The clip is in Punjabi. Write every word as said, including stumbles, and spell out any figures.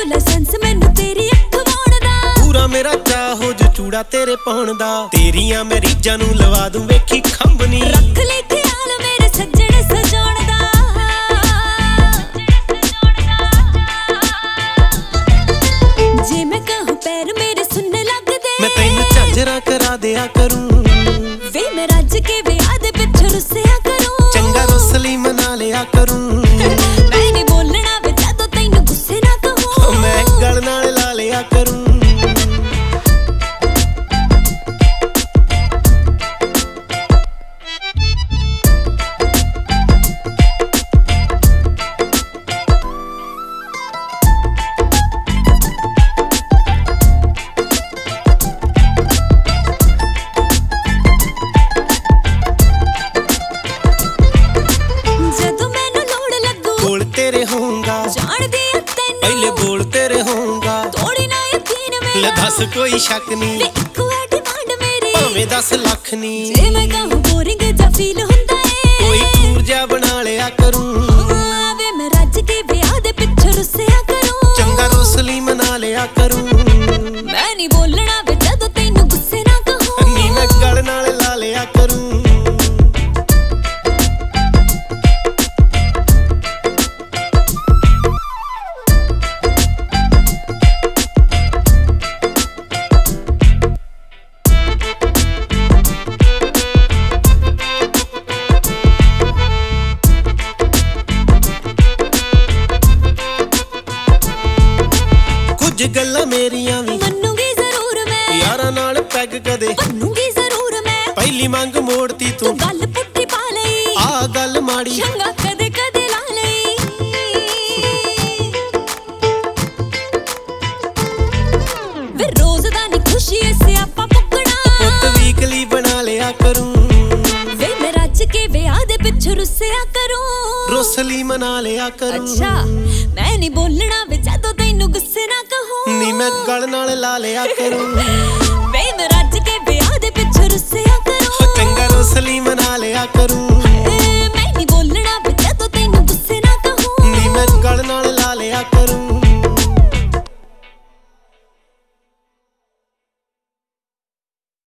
ਲਾਇਸੈਂਸ ਮੈਨੂੰ ਤੇਰੀ ਅੱਖ ਵਾਉਣ ਦਾ। ਪੂਰਾ ਮੇਰਾ ਚਾਹ ਹੋ ਜੋ ਚੂੜਾ ਤੇਰੇ ਪਾਉਣ ਦਾ। ਤੇਰੀਆਂ ਮੈਂ ਰੀਝਾਂ ਨੂੰ ਲਵਾ ਦੂੰ ਵੇਖੀ ਖੰਭਨੀ। ਰੱਖ ਲੈ ਖਿਆਲ ਮੇਰੇ ਸੱਜਣ ਸਜਾਉਣ ਦਾ। ਜੇ ਮੈਂ ਕਹਾਂ ਪੈਰ ਮੇਰੇ ਸੁਣਨੇ ਲੱਗਦੇ ਮੈਂ ਤੈਨੂੰ ਝਾਂਜਰਾਂ ਕਰਾ ਦਿਆ ਕਰੂੰ। ਵੇ ਮੈਂ ਰੱਜ ਕੇ ਵਿਆਹ ਦੇ ਪਿੱਛੇ ਰੁੱਸਿਆ ਕਰੂੰ। ਚੰਗਾ ਰੁੱਸਲੀ ਮਨਾ ਲਿਆ ਕਰੂੰ। ਮੈਂ ਨੀ ਬੋਲਣਾ ਵੇ ਜਦੋਂ ਤੈਨੂੰ ਗੁੱਸੇ ਨਾ ਕਹੂੰ। ਮੈਂ ਗਲ ਨਾਲ ਲਾ ਲਿਆ ਕਰੂੰ। ਕੋਲ ਤੇਰੇ ਹੋਊਂਗਾ ਜਾਣਦੀ ਆ ਤੈਨੂੰ ਪਹਿਲੇ ਬੋਲ ਤੇਰੇ ਹੋਊਂਗਾ। ਤੋੜੀ ਨਾ ਯਕੀਨ ਮੇਰਾ ਲੈ ਦੱਸ ਕੋਈ ਸ਼ੱਕ ਨਹੀਂ ਵੇ ਇੱਕ ਵਾਰ ਡਿਮਾਂਡ ਮੇਰੀ ਭਾਵੇਂ ਦਸ ਲੱਖ ਨਹੀਂ। ਜੇ ਮੈਂ ਕਹਾਂ ਬੋਰਿੰਗ ਜਾਂ ਫੀਲ ਹੁੰਦਾ ਏ ਕੋਈ ਟੂਰ ਜਾ ਬਣਾ ਲਿਆ ਕਰੂੰ। ਵੇ ਮੈਂ ਰੱਜ ਕੇ ਵਿਆਹ ਦੇ ਪਿੱਛੇ ਰੁੱਸਿਆ ਕਰੂੰ। ਚੰਗਾ ਰੁੱਸਲੀ ਮਨਾ ਲਿਆ ਕਰੂੰ। ਮੈਂ ਨੀ ਬੋਲਣਾ ਵੇ ਜਦੋਂ ਤੈਨੂੰ ਗੁੱਸੇ ਨਾ ਕਹੂੰ। ਨੀ ਮੈਂ ਗਲ ਨਾਲ ਲਾ ਲਿਆ ਕਰੂੰ। ਕੁਝ ਗੱਲਾਂ ਮੇਰੀਆਂ ਵੀ ਮੰਨੂਗੀ ਜ਼ਰੂਰ ਮੈਂ ਯਾਰਾਂ ਨਾਲ ਪੈਗ ਕਦੇ ਮੰਨੂਗੀ ਜ਼ਰੂਰ ਮੈਂ ਪਹਿਲੀ ਮੰਗ ਮੋੜਤੀ ਤੂੰ ਤੂੰ ਗੱਲ ਪੁੱਠੀ ਪਾ ਲਈ ਆ ਗੱਲ ਮਾੜੀ। ਚੰਗਾ ਕਦੇ ਕਦੇ ਲਾ ਲਈ ਵੇ ਰੋਜ਼ ਦਾ ਨੀ ਖੁਸ਼ੀ ਐ ਸਿਆਪਾ ਪੁੱਗਣਾ। ਪੁੱਤ ਵੀਕਲੀ ਬਣਾ ਲਿਆ ਕਰੂੰ। ਵੇ ਮੈਂ ਰੱਜ ਕੇ ਵਿਆਹ ਦੇ ਪਿੱਛੇ ਰੁੱਸਿਆ ਕਰੂੰ। ਰੁੱਸਲੀ ਮਨਾ ਲਿਆ ਕਰੂੰ। ਅੱਛਾ ਮੈਂ ਨੀ ਬੋਲਣਾ ਵੇ ਜਦੋਂ ਤੈਨੂੰ ਗੁੱਸੇ ਨਾ ਕਹੂੰ। ਨੀ ਮੈਂ ਗਲ ਨਾਲ ਲਾ ਲਿਆ ਕਰੂੰ। ਵੇ ਮੈਂ ਰੱਜ ਕੇ ਵਿਆਹ ਦੇ ਪਿੱਛੇ ਰੁੱਸਿਆ ਕਰੂੰ। ਚੰਗਾ ਰੁੱਸਲੀ ਮਨਾ ਲਿਆ ਕਰੂੰ।